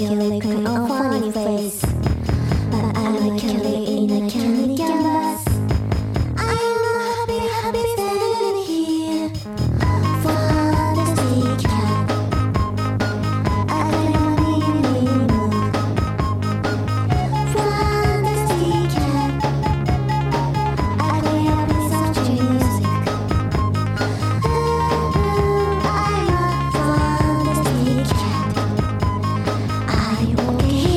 cute looking or funny face, but I'm a cutie in a candy canvas. I'm happy, happy standing here. Fantastic cat. I'm a mini moon. Fantastic cat. I'm a piece of music. I'm a fantastic cat. Are you okay?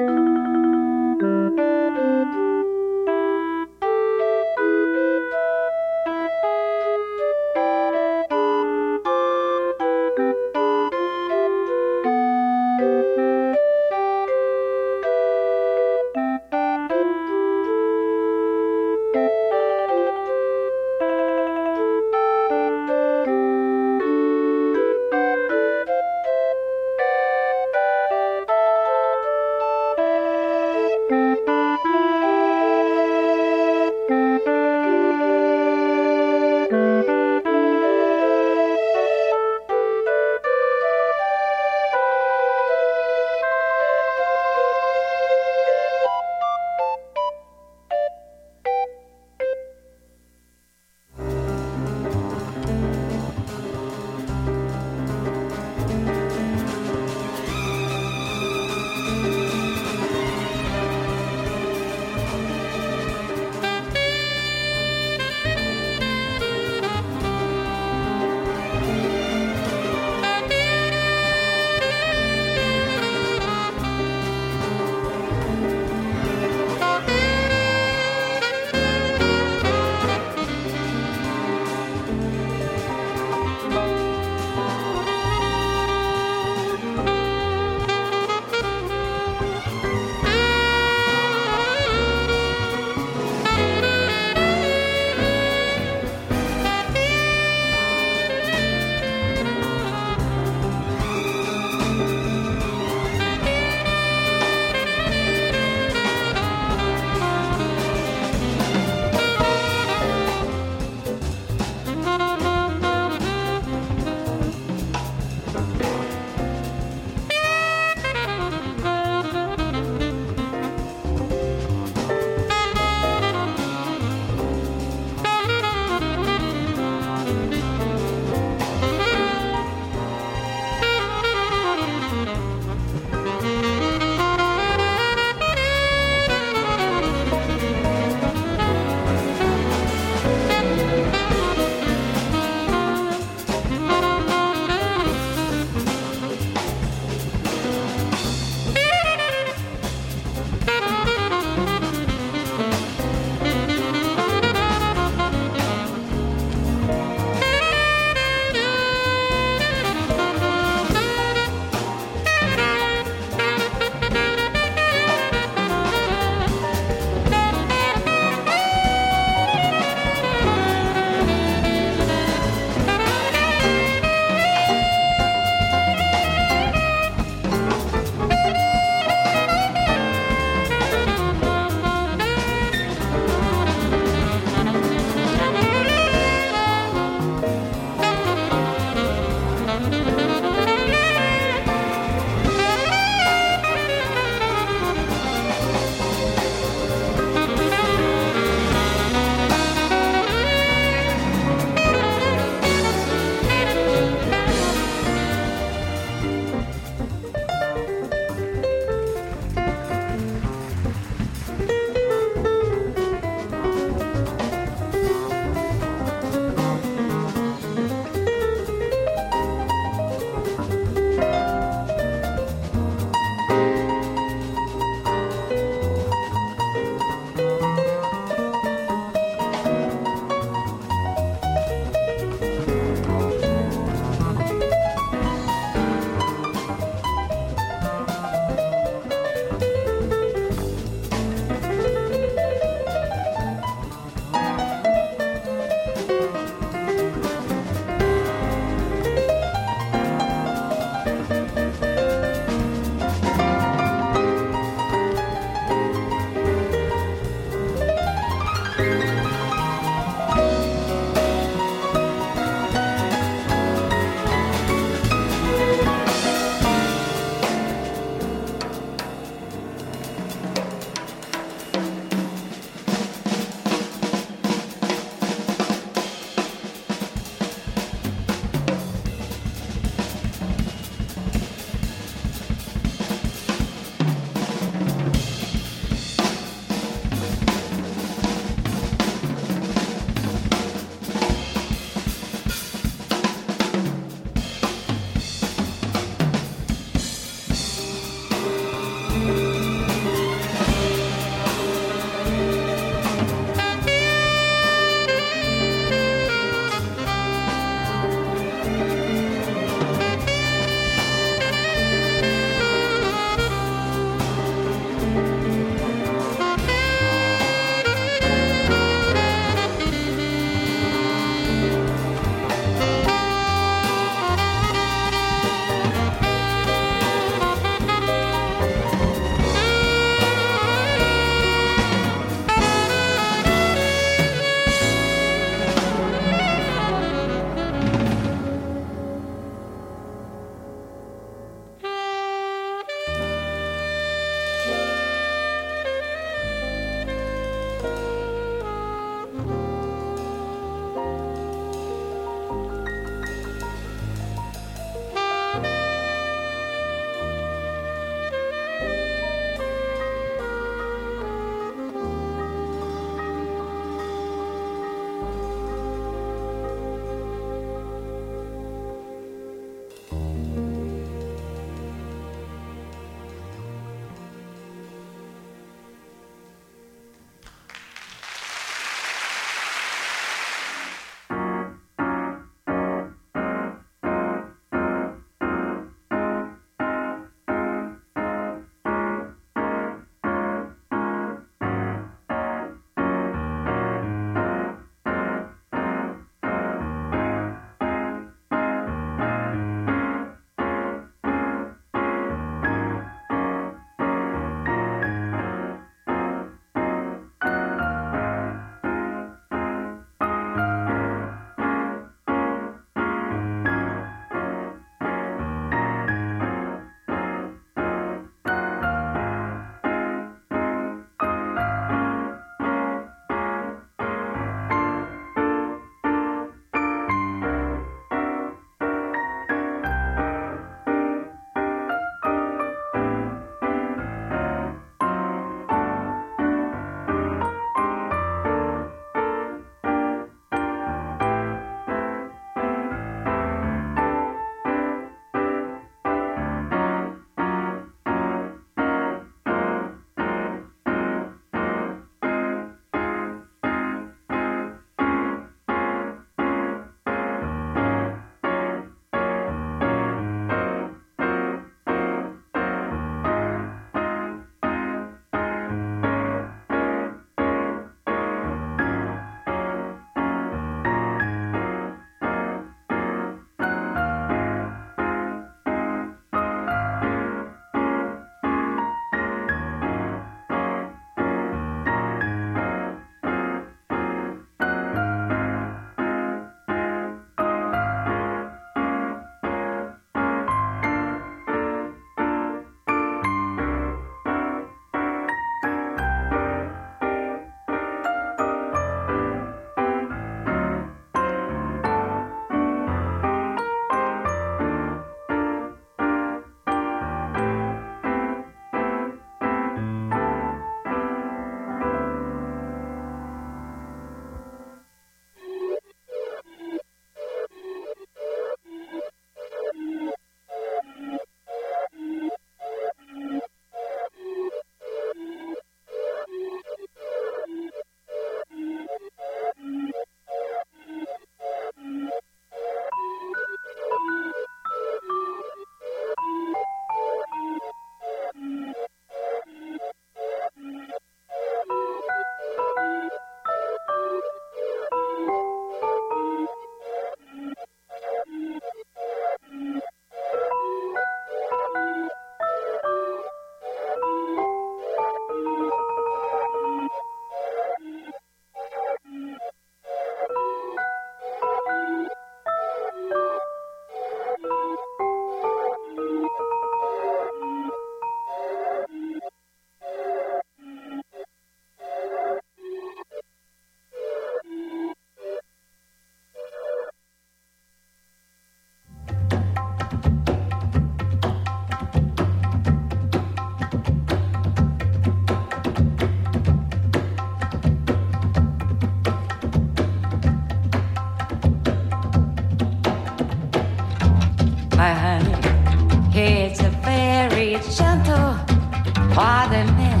My honey, he's a very gentle waterman.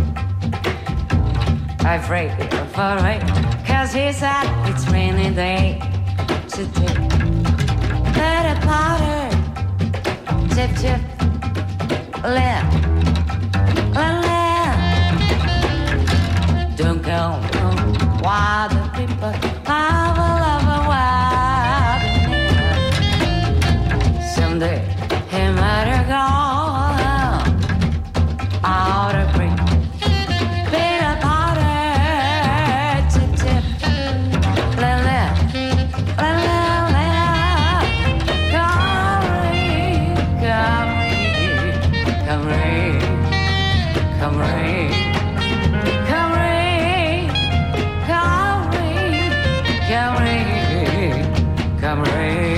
I'm afraid for rain, cause he said it's rainy day today. Little powder, tip tip, lamp, lamp. Don't go why the people have a love a waterman. Someday he might have gone out of breath. Peanut powder, tip tip, la la, la la la. Come rain, come rain, come rain, come rain, come rain, come rain, come rain.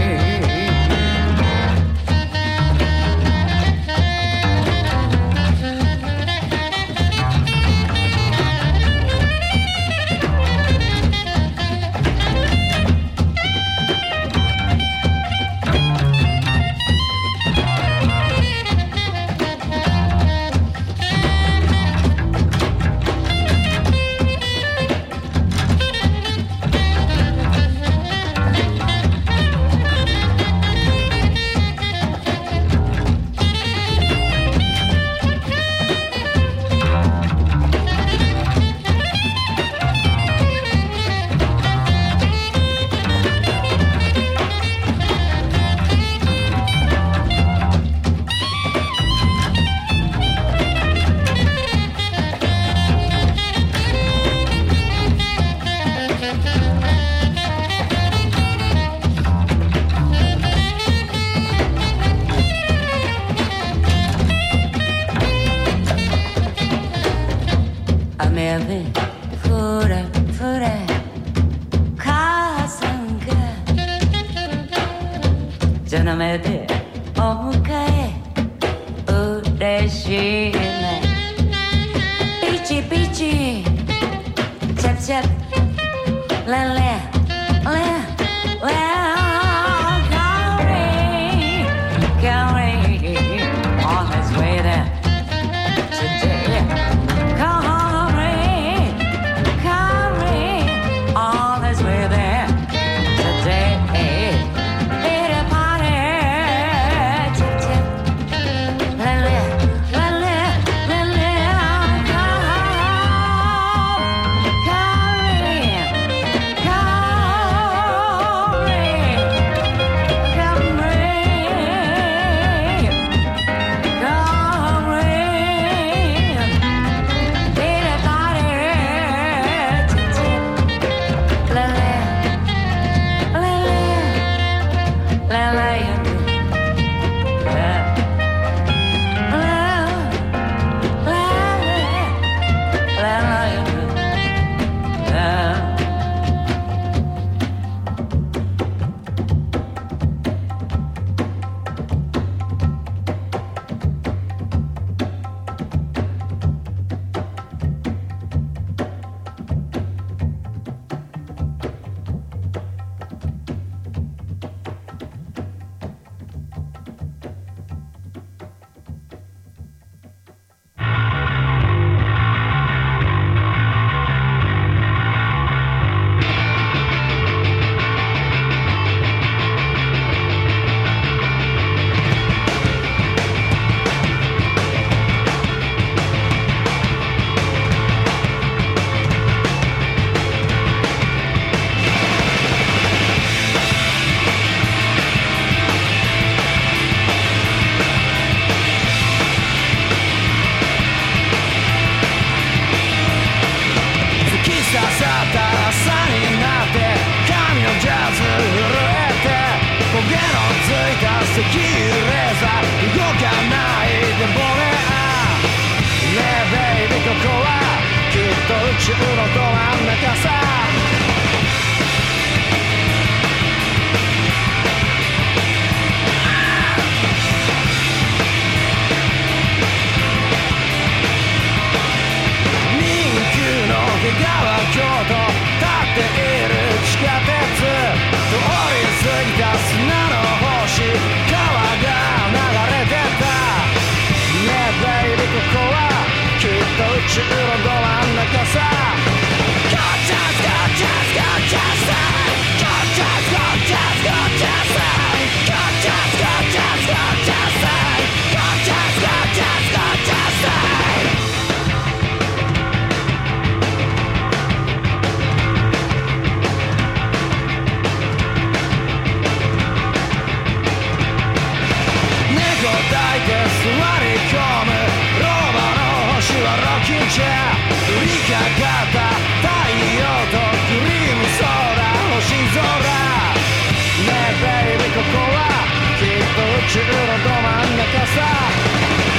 宙のど真ん中さ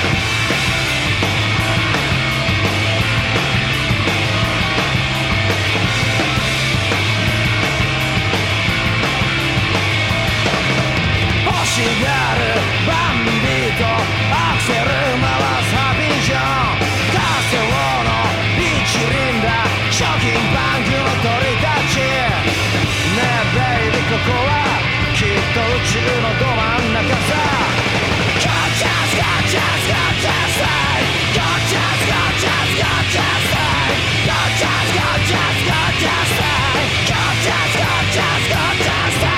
欲しがるバンビートアクセル回すハビジョンカセオの一輪だ賞金バンクの鳥たちねえベイビーここはきっと宇宙のど真ん中さゴージャスゴージャスゴージャスゴージャスゴージャスゴージャスゴージャスゴージャスゴージャスゴージャスゴージャスゴージャス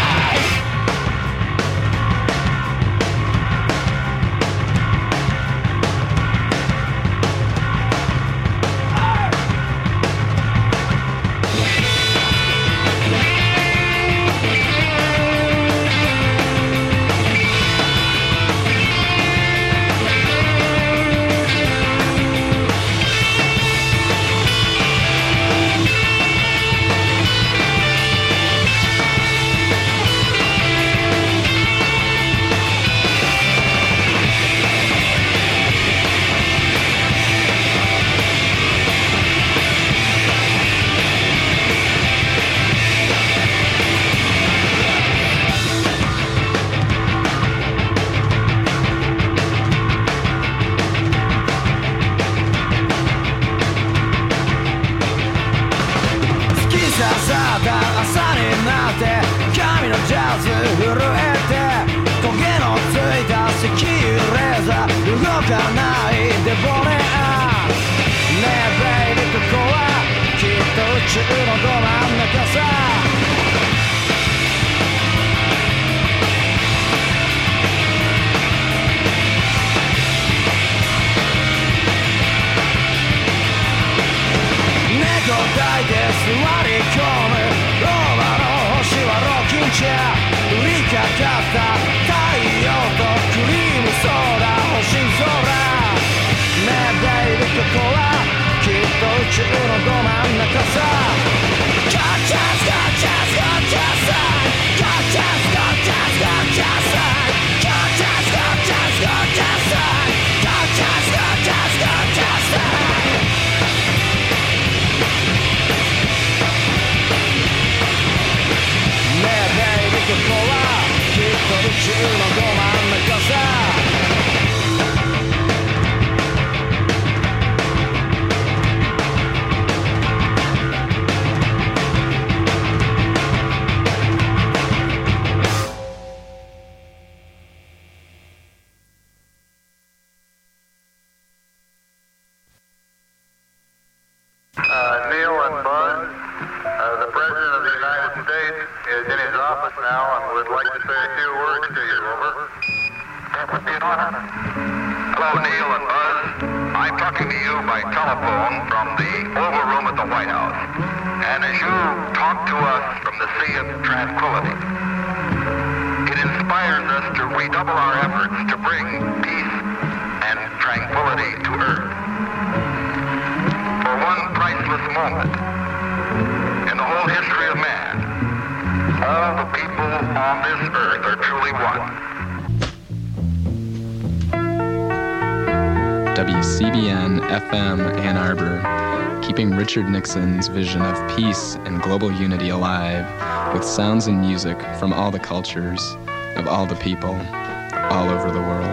WCBN FM Ann Arbor, keeping Richard Nixon's vision of peace and global unity alive with sounds and music from all the cultures of all the people all over the world.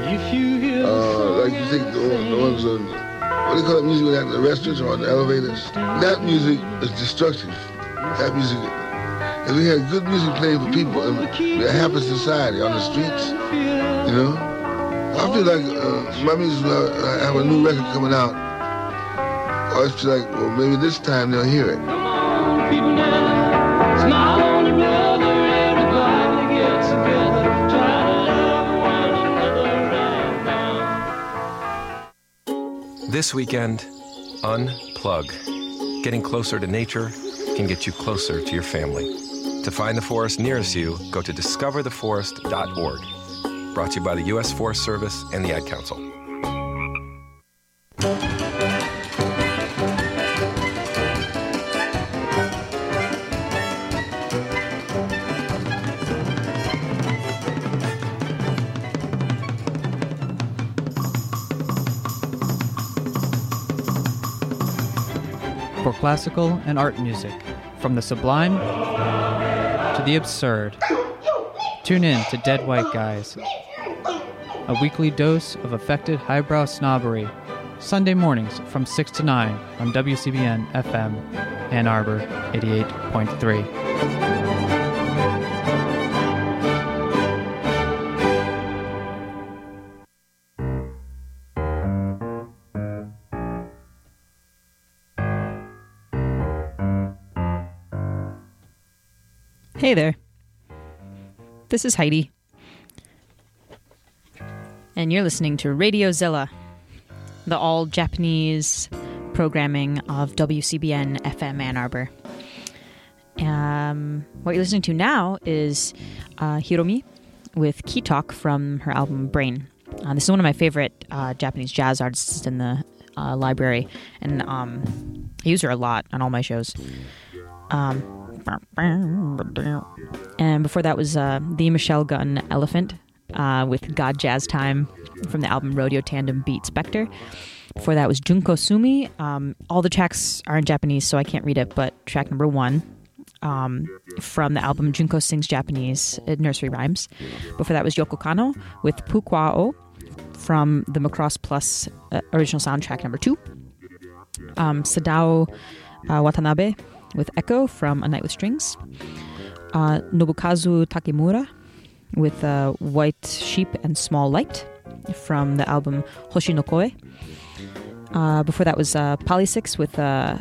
Like you think the ones on, what do you call that music at the restaurants or on the elevators? That music is destructive. That music, if we had good music playing for people and a happy society on the streets, you know? I feel like my music will have a new record coming out. I always feel like, well, maybe this time they'll hear it. Come on, people now, smile on your brother, everybody get together, try to love one another right now. This weekend, unplug. Getting closer to nature can get you closer to your family. To find the forest nearest you, go to discovertheforest.org. Brought to you by the U.S. Forest Service and the Ad Council. for classical and art music, from the sublime to the absurd. Tune in to Dead White Guys, a weekly dose of affected highbrow snobbery, Sunday mornings from 6 to 9 on WCBN FM, Ann Arbor 88.3. Hey there. This is Heidi. And you're listening to Radio Zilla, the all-Japanese programming of WCBN FM Ann Arbor. What you're listening to now is Hiromi with Key Talk from her album Brain. This is one of my favorite Japanese jazz artists in the library, and I use her a lot on all my shows. And before that was the Michelle Gunn Elephant with God Jazz Time from the album Rodeo Tandem Beat Spectre. Before that was Junko Sumi. All the tracks are in Japanese, so I can't read it, but track number 1 from the album Junko Sings Japanese Nursery Rhymes. Before that was Yoko Kano with Pukwao from the Macross Plus original soundtrack number 2. Sadao Watanabe with Echo from A Night with Strings. Nobukazu Takemura with White Sheep and Small Light from the album Hoshi no Koe. Before that was Polysix with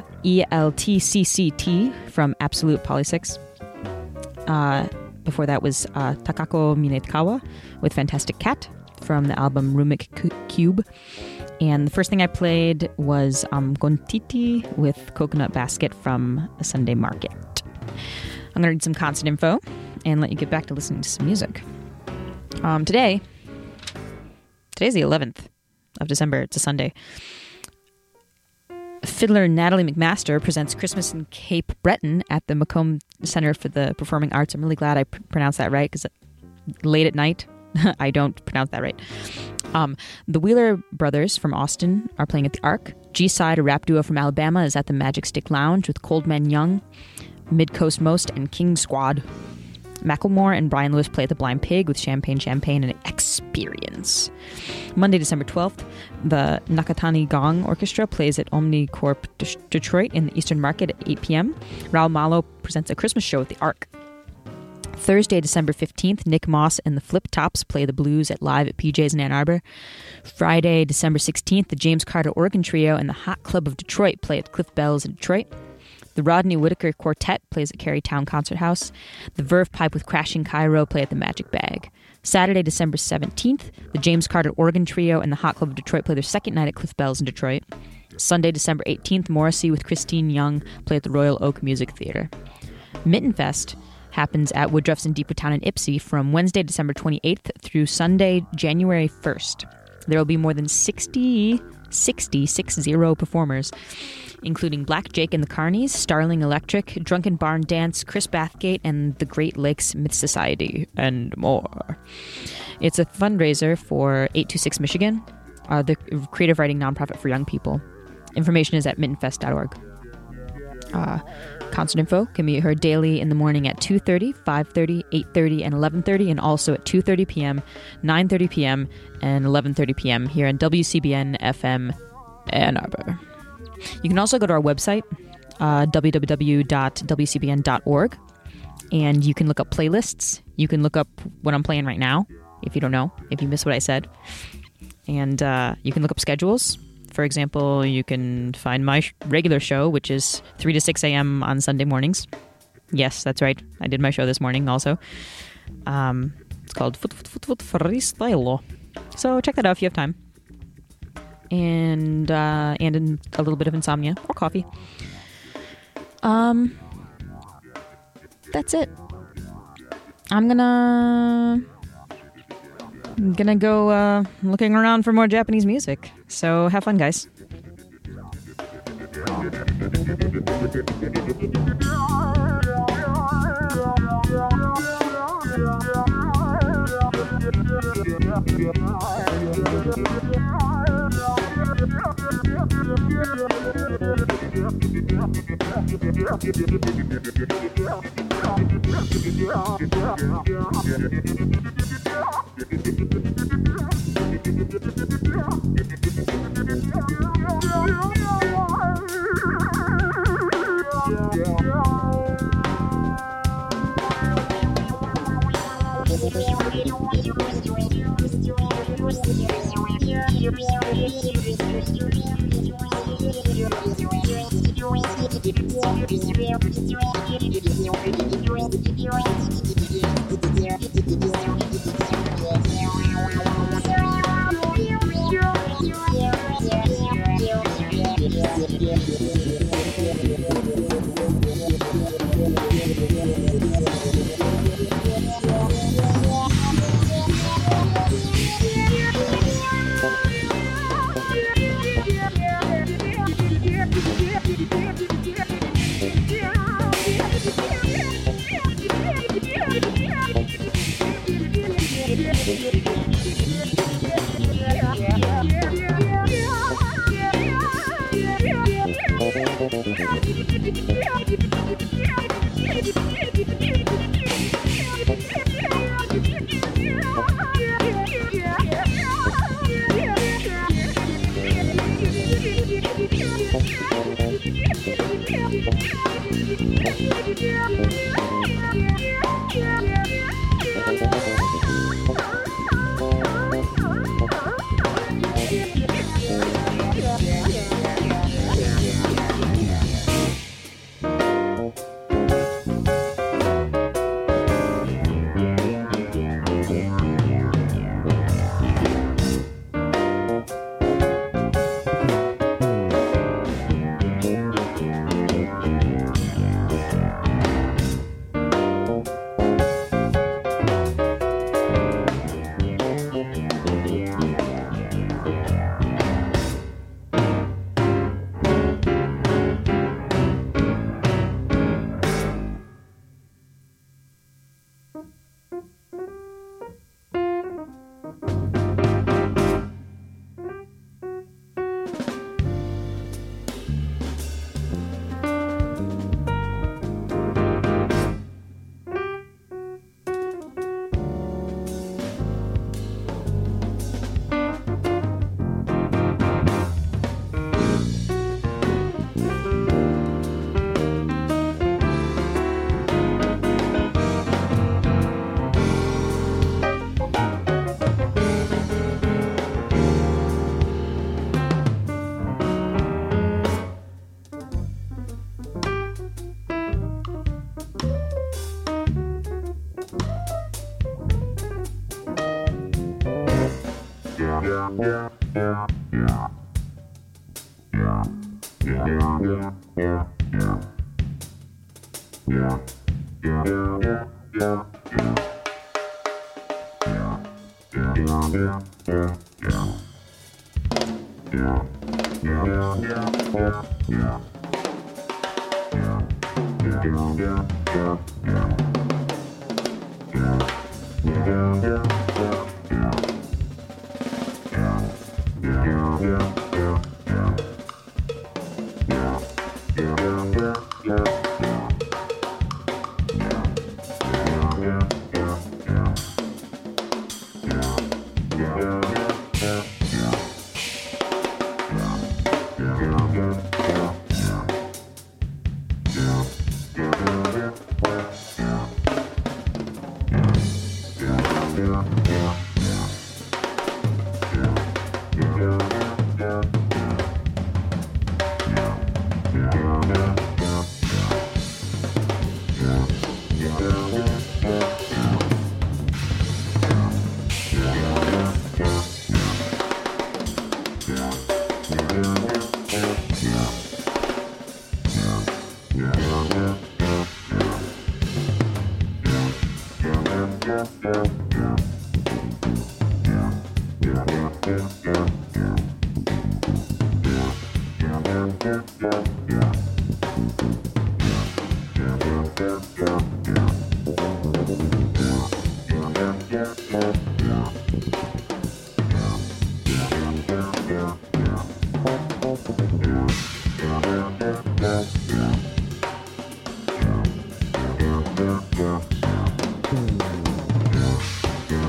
ELTCCT from Absolute Polysix. Before that was Takako Minekawa with Fantastic Cat from the album Rumic Cube. And the first thing I played was Gontiti with Coconut Basket from a Sunday Market. I'm going to read some concert info and let you get back to listening to some music. Today's the 11th of December. It's a Sunday. Fiddler Natalie McMaster presents Christmas in Cape Breton at the Macomb Center for the Performing Arts. I'm really glad I pronounced that right, because late at night, I don't pronounce that right. The Wheeler Brothers from Austin are playing at the Arc. G-Side, a rap duo from Alabama, is at the Magic Stick Lounge with Cold Man Young, Mid-Coast Most, and King Squad. Macklemore and Brian Lewis play at the Blind Pig with Champagne and Experience. Monday, December 12th, the Nakatani Gong Orchestra plays at Omnicorp Detroit in the Eastern Market at 8 p.m. Raul Malo presents a Christmas show at the Arc. Thursday, December 15th, Nick Moss and the Flip Tops play the blues at Live at PJ's in Ann Arbor. Friday, December 16th, the James Carter Organ Trio and the Hot Club of Detroit play at Cliff Bells in Detroit. The Rodney Whitaker Quartet plays at Carytown Concert House. The Verve Pipe with Crashing Cairo play at the Magic Bag. Saturday, December 17th, the James Carter Organ Trio and the Hot Club of Detroit play their second night at Cliff Bells in Detroit. Sunday, December 18th, Morrissey with Christine Young play at the Royal Oak Music Theater. Mitten Fest happens at Woodruff's in Depottown and Ipsy from Wednesday, December 28th through Sunday, January 1st. There will be more than 60 performers, including Black Jake and the Carnies, Starling Electric, Drunken Barn Dance, Chris Bathgate, and the Great Lakes Myth Society, and more. It's a fundraiser for 826 Michigan, the creative writing nonprofit for young people. Information is at mittenfest.org. Concert info can be heard daily in the morning at 2:30, 5:30, 8:30, and 11:30, and also at 2:30 p.m., 9:30 p.m., and 11:30 p.m. here on WCBN FM Ann Arbor. You can also go to our website, www.wcbn.org, and you can look up playlists. You can look up what I'm playing right now, if you don't know, if you missed what I said. And you can look up schedules. For example, you can find my regular show, which is 3 to 6 a.m. on Sunday mornings. Yes, that's right. I did my show this morning also. It's called Freestyle. So check that out if you have time. And a little bit of insomnia or coffee. That's it. I'm gonna go looking around for more Japanese music. So have fun, guys.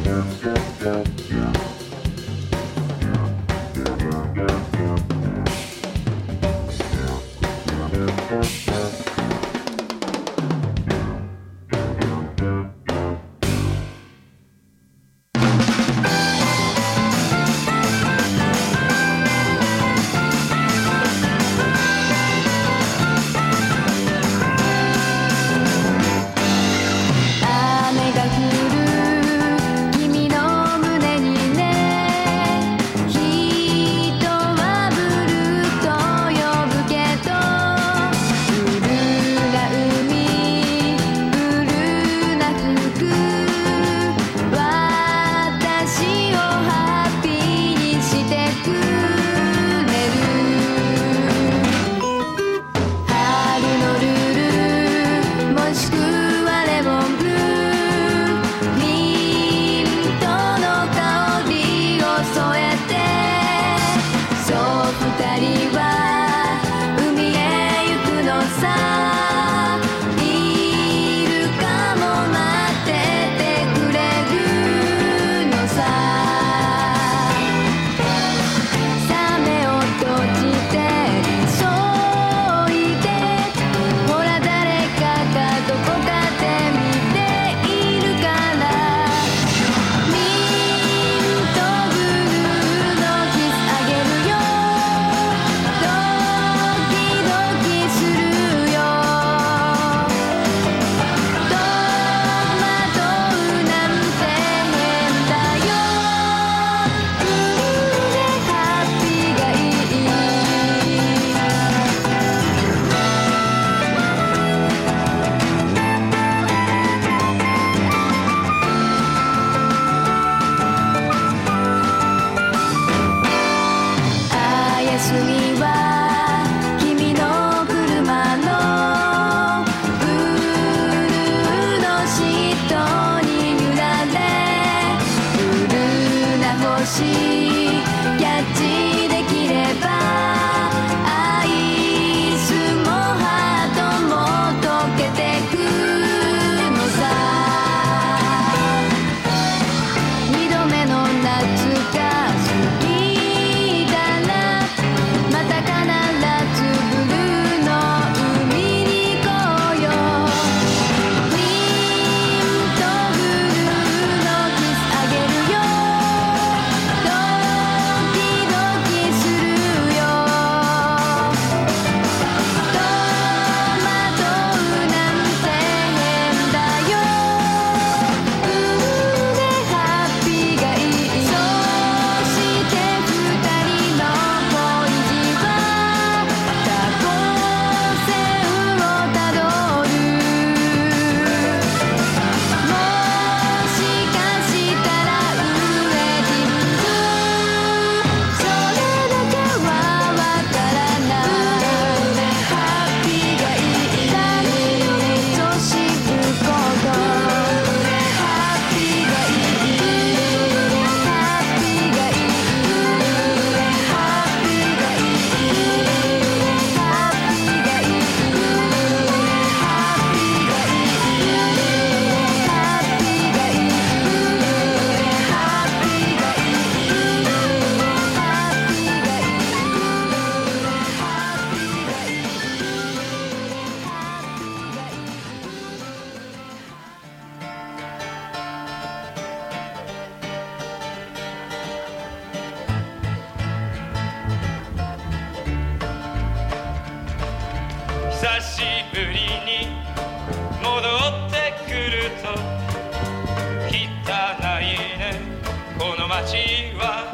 久しぶりに戻ってくると汚いねこの街は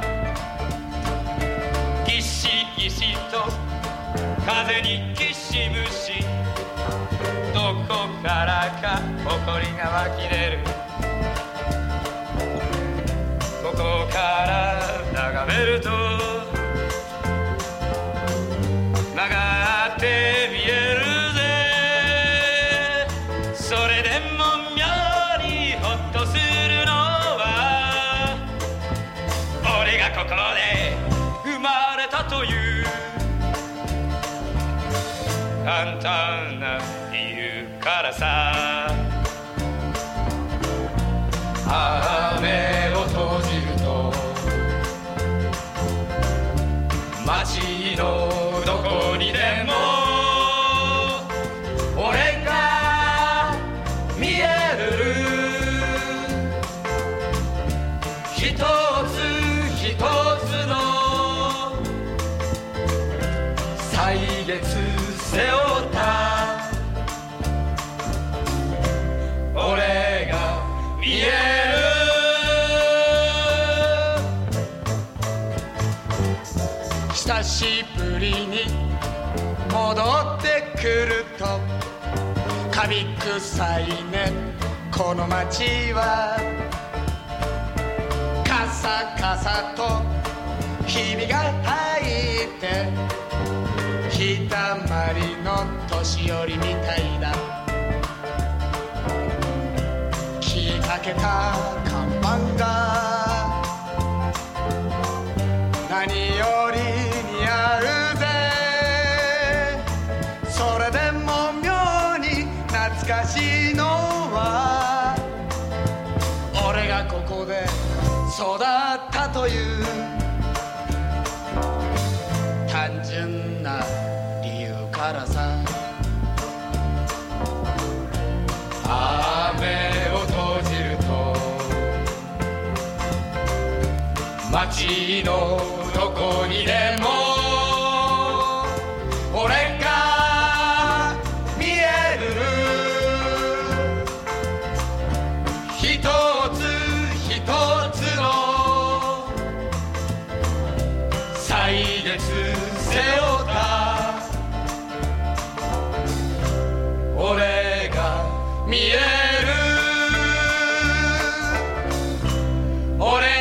ギシギシと風にきしむしどこからか埃が湧き出るここから眺めると曲がって見えるぜそれでも妙にホッとするのは俺がここで生まれたという簡単な理由からさ雨街のどこにでも俺が見える一つ一つの歳月背負った俺が見える久しぶりに戻ってくるとカビ臭いねこの街はカサカサとひびが入ってひだまりの年寄りみたいだ消えかけた看板が何よりにあるぜそれでも妙に懐かしいのは俺がここで育ったという単純な理由からさ雨を閉じると街のどこにでも俺が見える一つ一つの歳月背負った俺が見える俺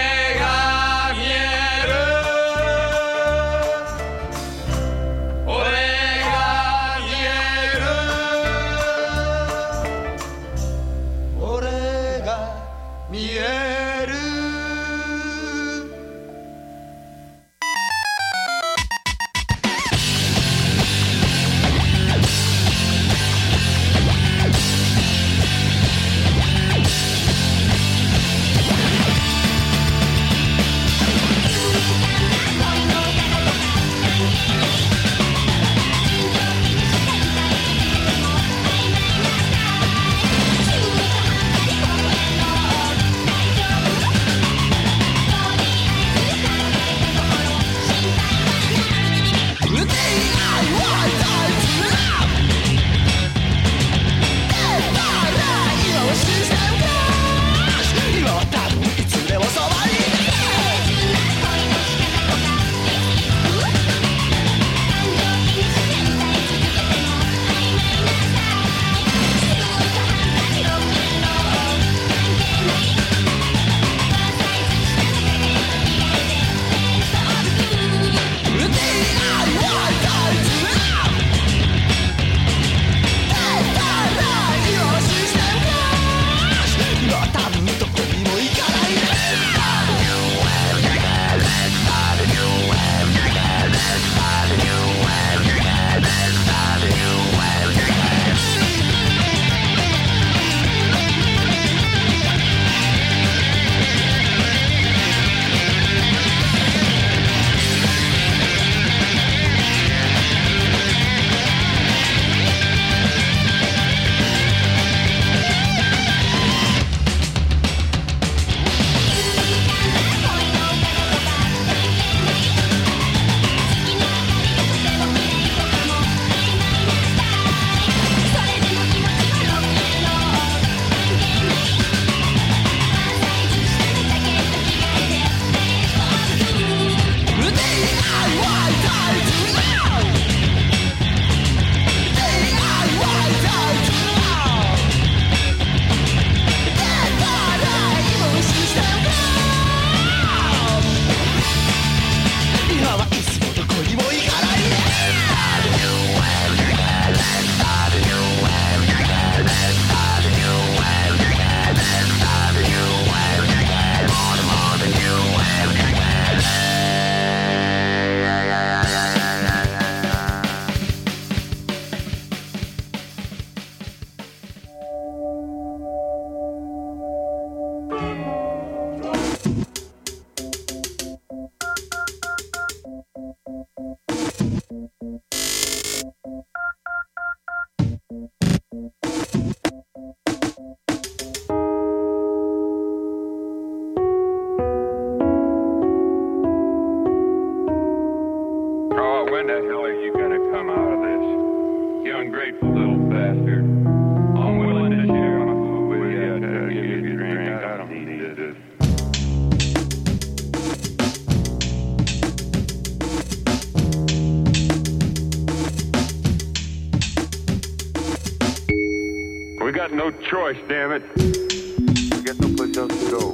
no choice, damn it. I got no place else to go.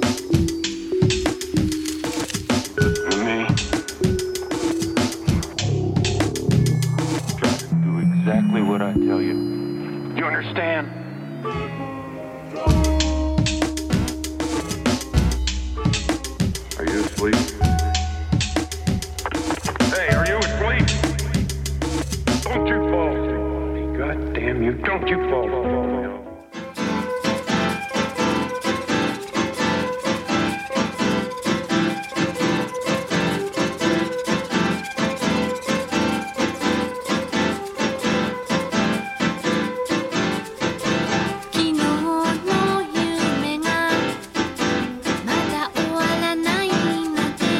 Listen to me. Try to do exactly what I tell you. You understand? Are you asleep? Hey, are you asleep? Don't you fall asleep on me. God damn you. Don't you fall asleep on me. 「まだ終わらないので」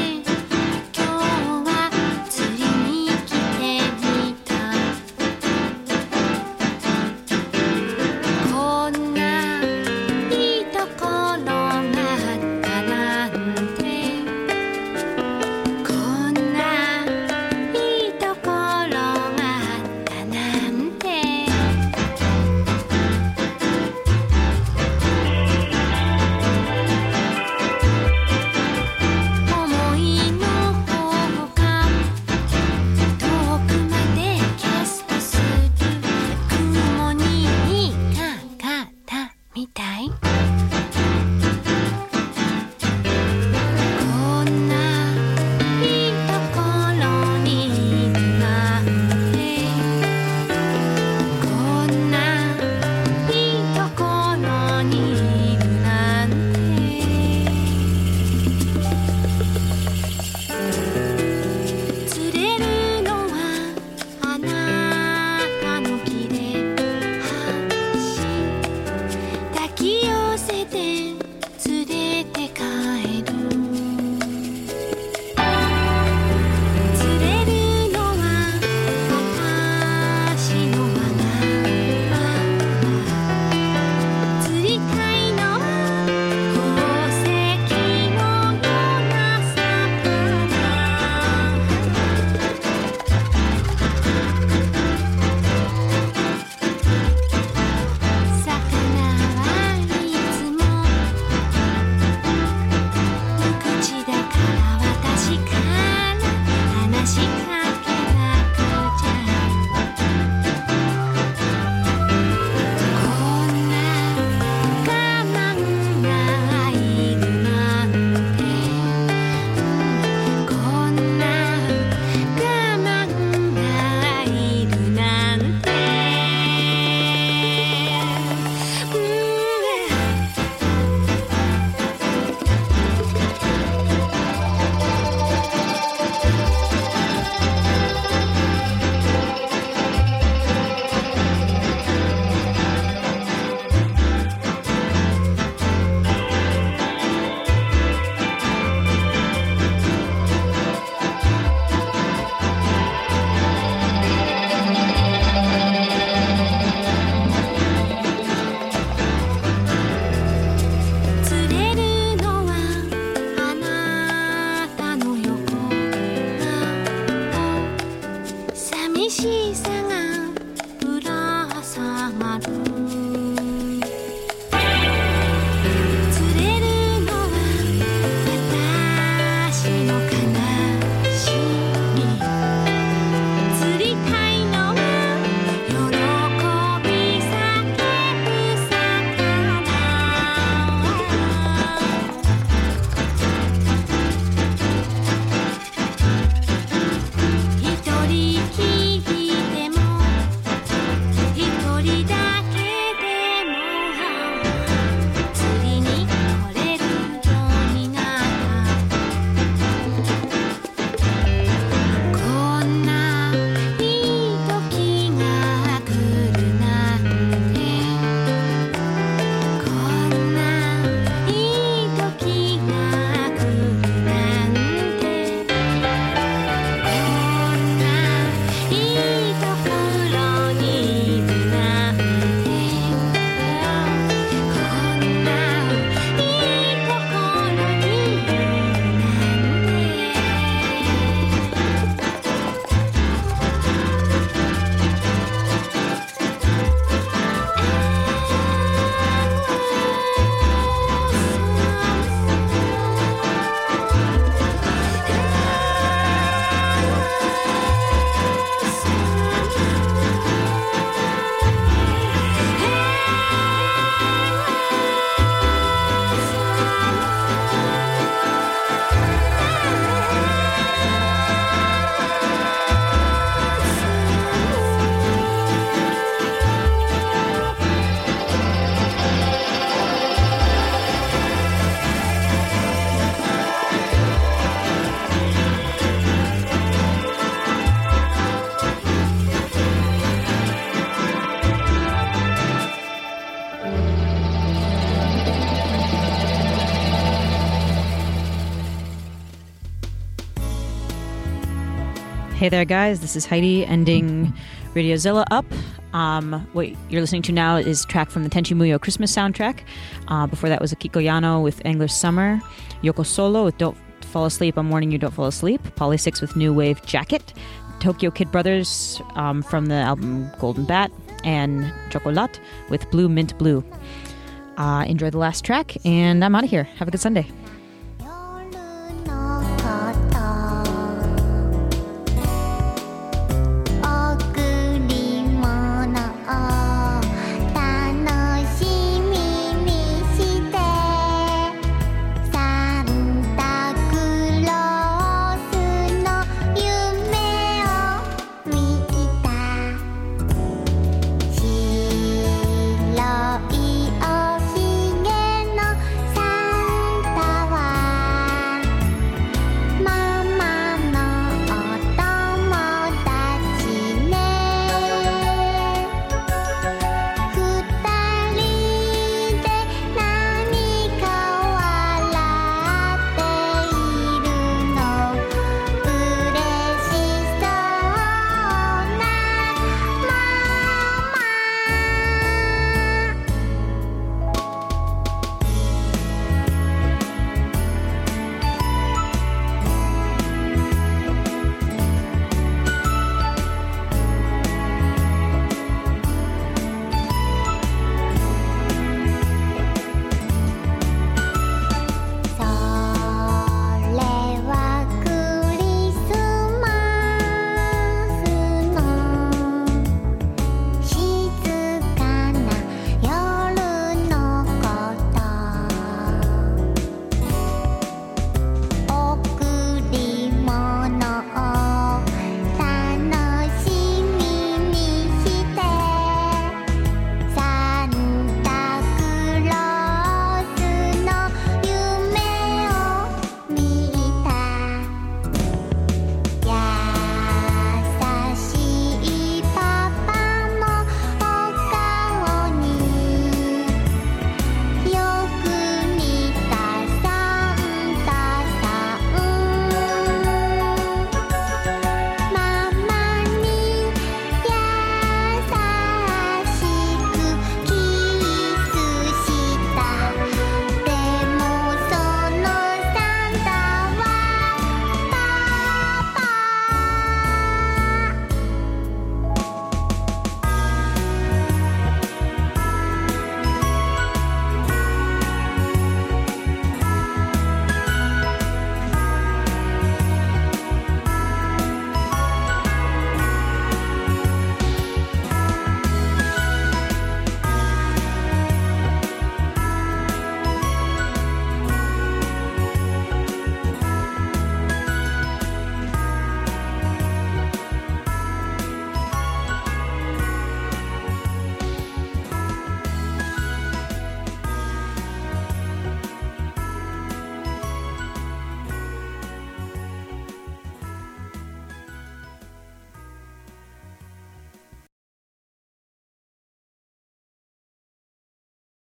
Hey there, guys. This is Heidi ending Radiozilla up. What you're listening to now is a track from the Tenchi Muyo Christmas soundtrack. Before that was Akiko Yano with English Summer, Yoko Solo with Don't Fall Asleep, I'm Warning You, Don't Fall Asleep, Poly6 with New Wave Jacket, Tokyo Kid Brothers from the album Golden Bat, and Chocolat with Blue Mint Blue. Enjoy the last track, and I'm out of here. Have a good Sunday.